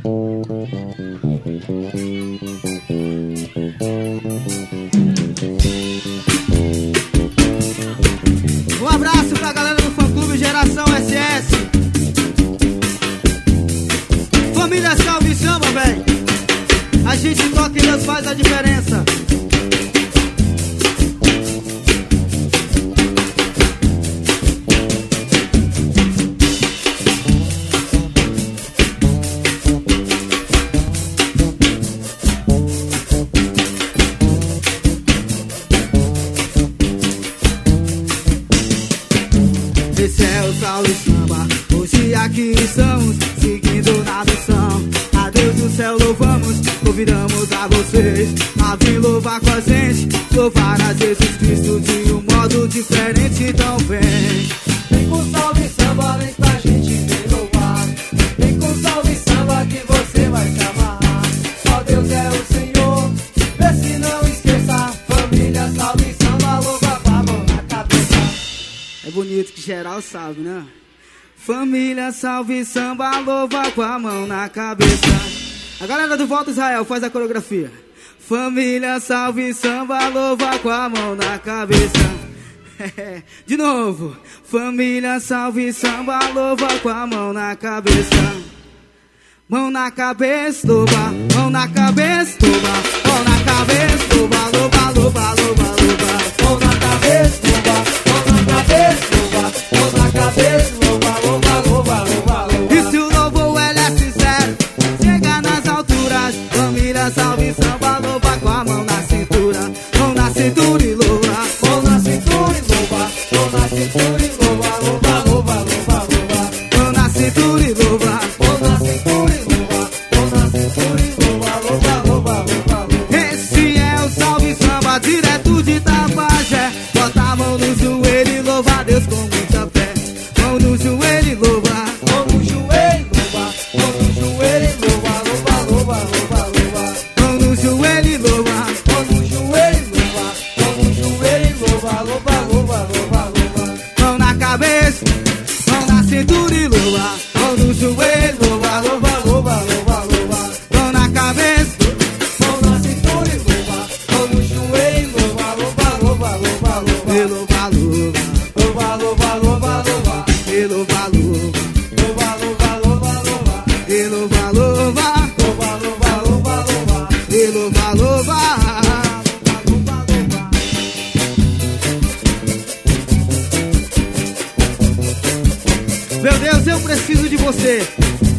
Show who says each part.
Speaker 1: Um abraço pra galera do fã clube Geração SS. Família Salve Samba, véi. A gente toca e Deus faz a diferença. Esse é o Salve Samba, hoje aqui estamos, seguindo na missão. A Deus do céu louvamos, convidamos a vocês a vir louvar com a gente, louvar a Jesus Cristo de um modo diferente. Então vem com Salve Samba, vem pra gente vir louvar. Vem com Salve Samba que você vai se amarrar. Só Deus é o Senhor, vê se não esqueça. Família Salve Samba, louva com a mão na cabeça. É bonito que geral sabe, né? Família Salve Samba, louva com a mão na cabeça. A galera do Volta Israel faz a coreografia. Família Salve Samba, louva com a mão na cabeça. De novo. Família Salve Samba, louva com a mão na cabeça. Mão na cabeça, louva. Mão na cabeça, louva. Mão na cabeça, louva. Louva, louva, louva, louva. Mão na cabeça, louva. Mão na cabeça, louva. Mão na cabeça, louva. Louva, louva, louva, louva. E se o louvor ele é sincero, chega nas alturas. Família Salve Samba, louva com a mão na cintura. Mão na cintura e louva. Mão na cintura e louva. Mão na cintura e louva. Louva, louva, louva, louva. Mão na cintura e louva. Mão na cintura e louva. Mão na cintura e louva. Louva, louva, louva, louva. Esse é o Salve Samba, direto de Tapajé. Bota a mão no joelho e louva a Deus com muita fé. Mão no joelho e louva. Mão no joelho e louva. Mão no joelho e louva. Louva, louva, louva, louva. Mão no joelho e louva. Mão no joelho e louva. Mão no joelho e louva. Louva, louva, louva, louva. Mão na cabeça, mão na cintura e louva. Mão no joelho, louva, louva, louva, louva, louva. Mão na cabeça, mão na cintura e louva. Mão no joelho, louva, louva, louva, louva, louva. E louva, louva. Louva, louva, louva, louva. E louva, louva. Louva, louva, louva, louva. E louva, louva. Louva, louva, louva, louva. E louva, louva. Meu Deus, eu preciso de você.